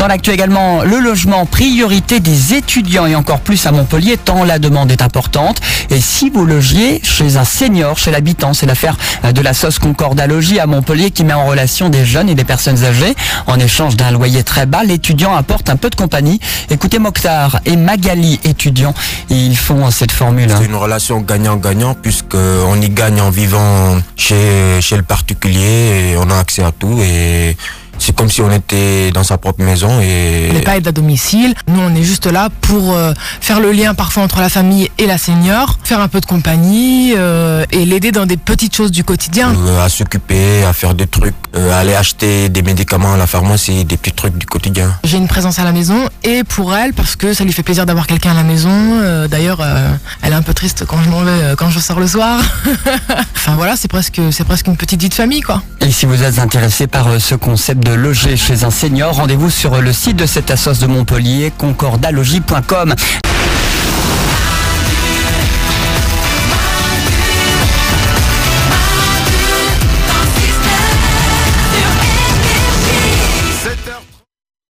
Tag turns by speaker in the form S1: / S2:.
S1: Dans l'actu également, le logement priorité des étudiants et encore plus à Montpellier tant la demande est importante. Et si vous logiez chez un senior, chez l'habitant, c'est l'affaire de la SOS Concordat Logis à Montpellier qui met en relation des jeunes et des personnes âgées. En échange d'un loyer très bas, l'étudiant apporte un peu de compagnie. Écoutez Mokhtar et Magali, étudiants, ils font cette formule.
S2: C'est une relation gagnant-gagnant puisqu'on y gagne en vivant chez le particulier et on a accès à tout et c'est comme si on était dans sa propre maison.
S3: On n'est pas aide à domicile, nous on est juste là pour faire le lien parfois entre la famille et la senior, faire un peu de compagnie et l'aider dans des petites choses du quotidien.
S2: À s'occuper, à faire des trucs, aller acheter des médicaments à la pharmacie, des petits trucs du quotidien.
S3: J'ai une présence à la maison et pour elle parce que ça lui fait plaisir d'avoir quelqu'un à la maison. D'ailleurs, elle est un peu triste quand je m'en vais, quand je sors le soir. Enfin voilà, c'est presque une petite vie de famille quoi.
S1: Et si vous êtes intéressé par ce concept de loger chez un senior, rendez-vous sur le site de cette assoce de Montpellier, concordalogie.com.